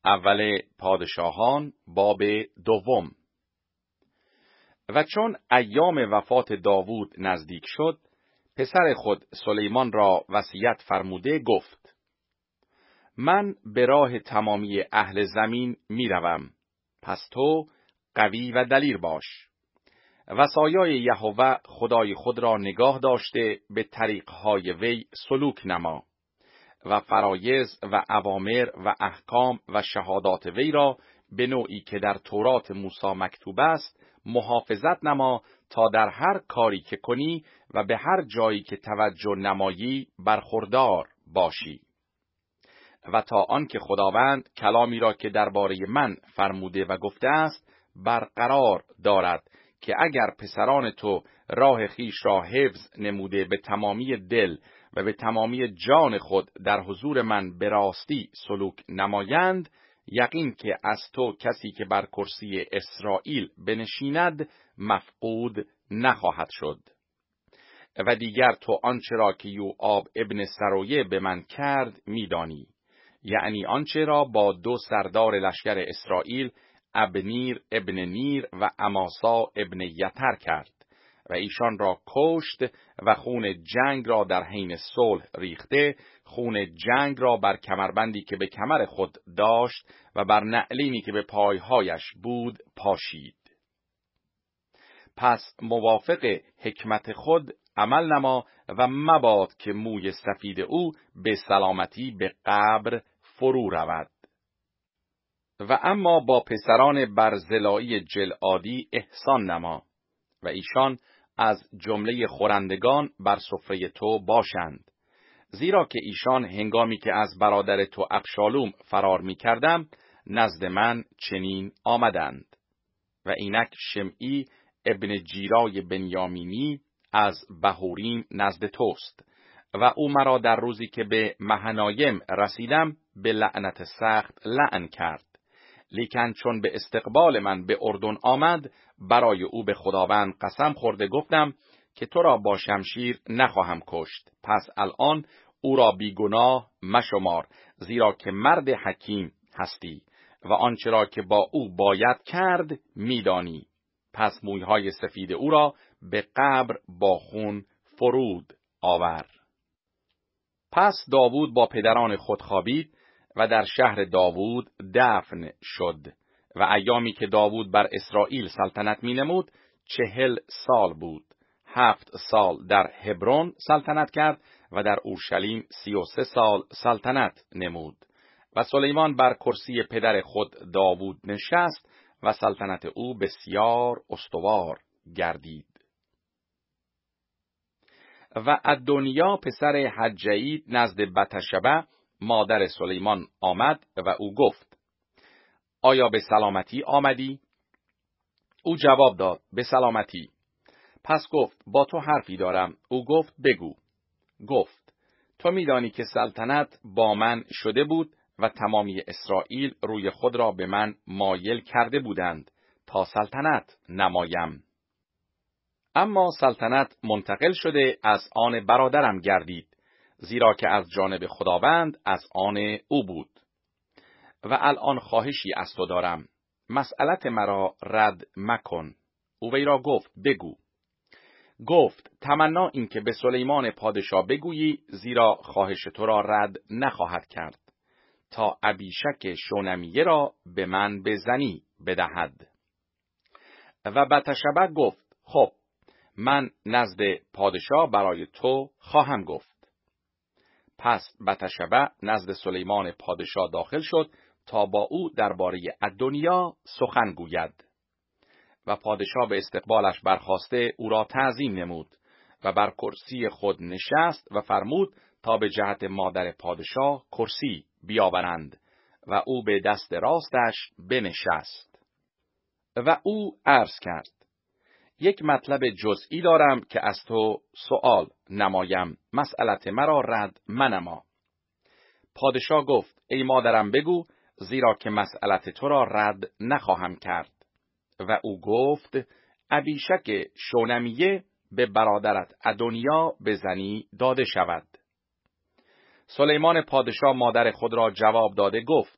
اول پادشاهان باب 2. و چون ایام وفات داوود نزدیک شد، پسر خود سلیمان را وصیت فرموده گفت: من به راه تمامی اهل زمین می روم، پس تو قوی و دلیر باش. وصایای یهوه خدای خود را نگاه داشته به طریقهای وی سلوک نما و فرایض و اوامر و احکام و شهادات وی را به نوعی که در تورات موسی مکتوب است محافظت نما، تا در هر کاری که کنی و به هر جایی که توجه نمایی برخوردار باشی. و تا آنکه خداوند کلامی را که درباره من فرموده و گفته است برقرار دارد، که اگر پسران تو راه خیش را حفظ نموده به تمامی دل و به تمامی جان خود در حضور من به راستی سلوک نمایند، یقین که از تو کسی که بر کرسی اسرائیل بنشیند مفقود نخواهد شد. و دیگر تو آنچه را که یوآب ابن سرویه به من کرد میدانی، یعنی آنچه را با 2 سردار لشکر اسرائیل، ابنیر ابن نیر و اماسا ابن یتر کرد و ایشان را کشت و خون جنگ را در حین صلح ریخته، خون جنگ را بر کمربندی که به کمر خود داشت و بر نعلینی که به پایهایش بود پاشید. پس موافق حکمت خود عمل نما و مباد که موی سفید او به سلامتی به قبر فرو رود. و اما با پسران برزلایی جلعادی احسان نما و ایشان از جمله خورندگان بر سفره تو باشند، زیرا که ایشان هنگامی که از برادر تو ابشالوم فرار می کردم نزد من چنین آمدند. و اینک شمعی ابن جیرای بنیامینی از بهوریم نزد توست و او مرا در روزی که به مهنایم رسیدم به لعنت سخت لعن کرد، لیکن چون به استقبال من به اردن آمد برای او به خداوند قسم خورده گفتم که تو را با شمشیر نخواهم کشت. پس الان او را بیگناه مشمار، زیرا که مرد حکیم هستی و آنچه را که با او باید کرد میدانی. پس مویهای سفید او را به قبر با خون فرود آور. پس داوود با پدران خود خوابید و در شهر داوود دفن شد. و ایامی که داوود بر اسرائیل سلطنت می نمود 40 سال بود. 7 سال در هبرون سلطنت کرد و در اورشلیم 33 سال سلطنت نمود. و سلیمان بر کرسی پدر خود داوود نشست و سلطنت او بسیار استوار گردید. و ادونیا پسر حجیت نزد بتشبه مادر سلیمان آمد و او گفت: آیا به سلامتی آمدی؟ او جواب داد: به سلامتی. پس گفت: با تو حرفی دارم. او گفت: بگو. گفت: تو میدانی که سلطنت با من شده بود و تمامی اسرائیل روی خود را به من مایل کرده بودند تا سلطنت نمایم. اما سلطنت منتقل شده از آن برادرم گردید، زیرا که از جانب خداوند از آن او بود. و الان خواهشی از تو دارم، مسئلت مرا رد مکن. او وی را گفت: بگو. گفت: تمنا این که به سلیمان پادشاه بگویی، زیرا خواهش تو را رد نخواهد کرد، تا ابیشک شونمیه را به من به زنی بدهد. و بتشبه گفت: خب، من نزد پادشاه برای تو خواهم گفت. پس بتشبه نزد سلیمان پادشاه داخل شد تا با او درباره ادونیا سخن گوید. و پادشاه به استقبالش برخاسته او را تعظیم نمود و بر کرسی خود نشست و فرمود تا به جهت مادر پادشاه کرسی بیاورند و او به دست راستش بنشست. و او عرض کرد: یک مطلب جزئی دارم که از تو سؤال نمایم، مسئلت مرا رد منما. پادشاه گفت: ای مادرم بگو، زیرا که مسئلت تو را رد نخواهم کرد. و او گفت: ابیشک شونمیه به برادرت ادونیا به زنی داده شود. سلیمان پادشاه مادر خود را جواب داده گفت: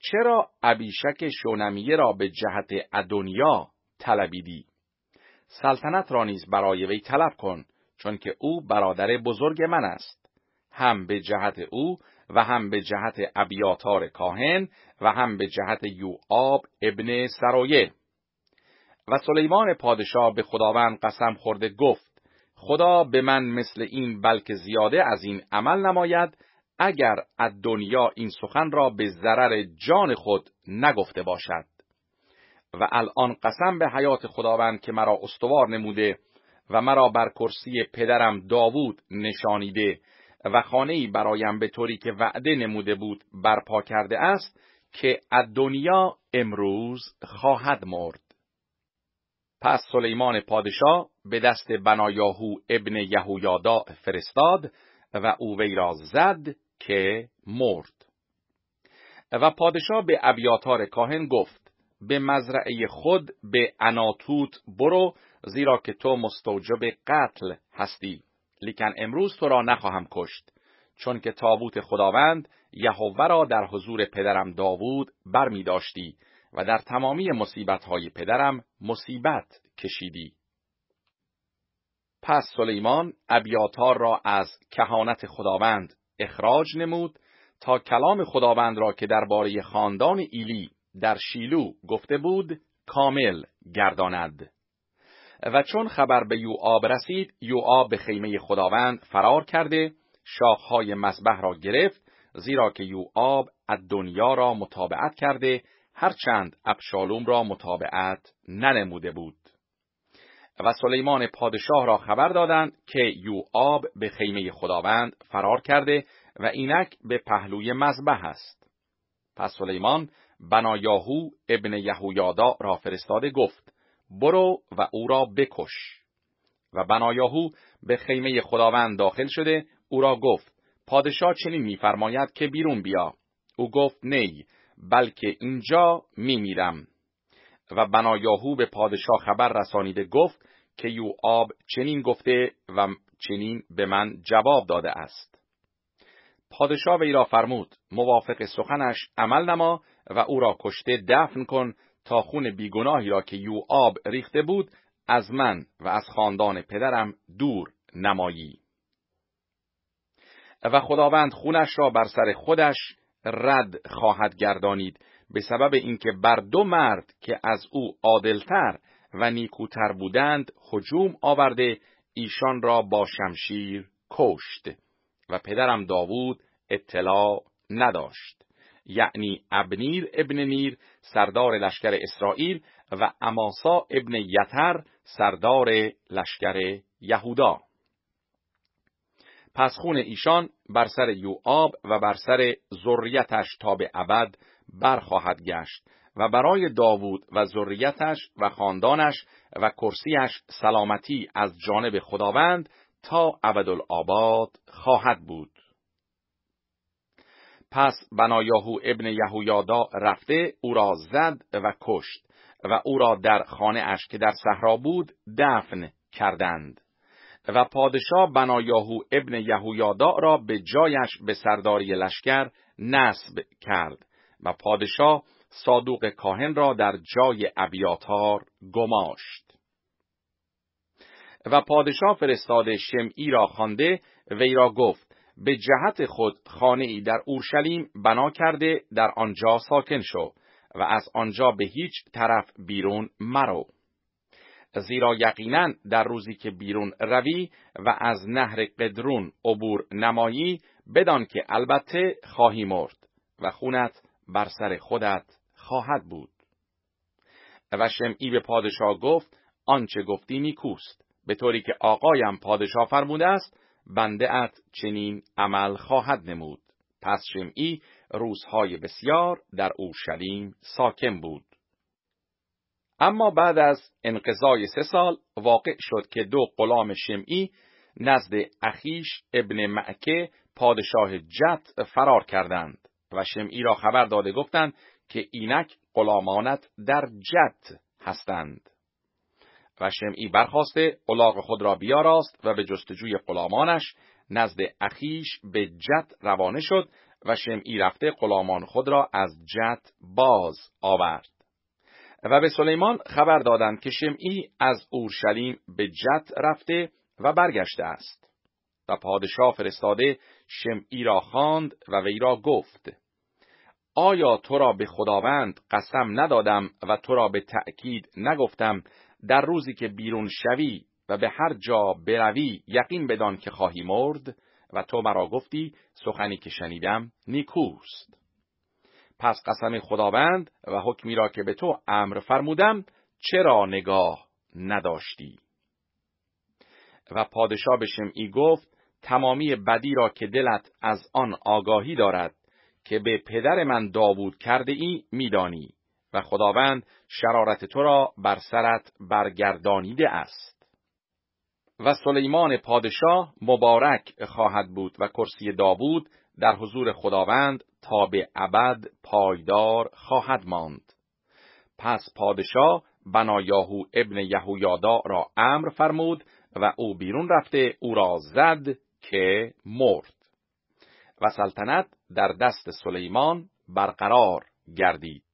چرا ابیشک شونمیه را به جهت ادونیا طلبیدی؟ سلطنت را نیز برای وی طلب کن، چون که او برادر بزرگ من است، هم به جهت او و هم به جهت ابیاتار کاهن و هم به جهت یوآب ابن سرویه. و سلیمان پادشاه به خداوند قسم خورده گفت: خدا به من مثل این بلکه زیاده از این عمل نماید، اگر ادونیا این سخن را به ضرر جان خود نگفته باشد. و الان قسم به حیات خداوند که مرا استوار نموده و مرا بر کرسی پدرم داوود نشانیده و خانه‌ای برایم به طوری که وعده نموده بود برپا کرده است، که ادونیا امروز خواهد مرد. پس سلیمان پادشاه به دست بنایاهو ابن یهویادا فرستاد و او وی را زد که مرد. و پادشاه به ابیاتار کاهن گفت: به مزرعه خود به عناتوت برو، زیرا که تو مستوجب قتل هستی، لیکن امروز تو را نخواهم کشت، چون که تابوت خداوند یهوه را در حضور پدرم داوود برمی داشتی و در تمامی مصیبت‌های پدرم مصیبت کشیدی. پس سلیمان ابیاتار را از کهانت خداوند اخراج نمود تا کلام خداوند را که درباره خاندان ایلی در شیلو گفته بود کامل گرداند. و چون خبر به یوآب رسید، یوآب به خیمه خداوند فرار کرده شاخهای مذبح را گرفت، زیرا که یوآب ادونیا را متابعت کرده، هرچند ابشالوم را متابعت ننموده بود. و سلیمان پادشاه را خبر دادند که یوآب به خیمه خداوند فرار کرده و اینک به پهلوی مذبح است. پس سلیمان بنایاهو ابن یهویادا را فرستاده گفت: برو و او را بکش. و بنایاهو به خیمه خداوند داخل شده او را گفت: پادشاه چنین می‌فرماید که بیرون بیا. او گفت: نی، بلکه اینجا میمیرم. و بنایاهو به پادشاه خبر رسانیده گفت که یوآب چنین گفته و چنین به من جواب داده است. پادشاه وی را فرمود موافق سخنش عمل نما و او را کشته دفن کن، تا خون بیگناهی را که یوآب ریخته بود از من و از خاندان پدرم دور نمایی. و خداوند خونش را بر سر خودش رد خواهد گردانید، به سبب اینکه بر دو مرد که از او عادلتر و نیکوتر بودند هجوم آورده ایشان را با شمشیر کشت و پدرم داوود اطلاع نداشت، یعنی ابنیر ابن نیر سردار لشکر اسرائیل و اماسا ابن یتر سردار لشکر یهودا. پس خون ایشان بر سر یوآب و بر سر ذریتش تا به ابد برخواهد گشت و برای داوود و ذریتش و خاندانش و کرسیش سلامتی از جانب خداوند تا ابدالآباد خواهد بود. پس بنایاهو ابن یهویادا رفته او را زد و کشت و او را در خانه اش که در صحرا بود دفن کردند. و پادشاه بنایاهو ابن یهویادا را به جایش به سرداری لشکر نصب کرد و پادشاه صادوق کاهن را در جای ابیاتار گماشت. و پادشاه فرستاده شمعی را خوانده وی را گفت: به جهت خود خانه‌ای در اورشلیم بنا کرده در آنجا ساکن شو و از آنجا به هیچ طرف بیرون مرو، زیرا یقینا در روزی که بیرون روی و از نهر قدرون عبور نمایی، بدان که البته خواهی مرد و خونت بر سر خودت خواهد بود. و شمعی به پادشاه گفت: آنچه گفتی نیکوست، به طوری که آقایم پادشاه فرموده است بنده ات چنین عمل خواهد نمود. پس شمعی روزهای بسیار در اورشلیم ساکن بود. اما بعد از انقضای 3 سال واقع شد که 2 غلام شمعی نزد اخیش ابن معکه پادشاه جت فرار کردند و شمعی را خبر داده گفتند که اینک غلامانت در جت هستند. و شمعی برخاسته الاغ خود را بیاراست و به جستجوی غلامانش نزد اخیش به جت روانه شد و شمعی رفته غلامان خود را از جت باز آورد. و به سلیمان خبر دادند که شمعی از اورشلیم به جت رفته و برگشته است. و پادشاه فرستاده شمعی را خواند و وی را گفت: آیا تو را به خداوند قسم ندادم و تو را به تأکید نگفتم در روزی که بیرون شوی و به هر جا بروی یقین بدان که خواهی مرد؟ و تو مرا گفتی سخنی که شنیدم نیکوست. پس قسم خداوند و حکمی را که به تو امر فرمودم چرا نگاه نداشتی؟ و پادشاه به شمعی گفت: تمامی بدی را که دلت از آن آگاهی دارد که به پدر من داوود کرده ای میدانی و خداوند شرارت تو را بر سرت برگردانیده است. و سلیمان پادشاه مبارک خواهد بود و کرسی داوود در حضور خداوند تا به ابد پایدار خواهد ماند. پس پادشاه بنایاهو ابن یهویادا را امر فرمود و او بیرون رفته او را زد که مرد. و سلطنت در دست سلیمان برقرار گردید.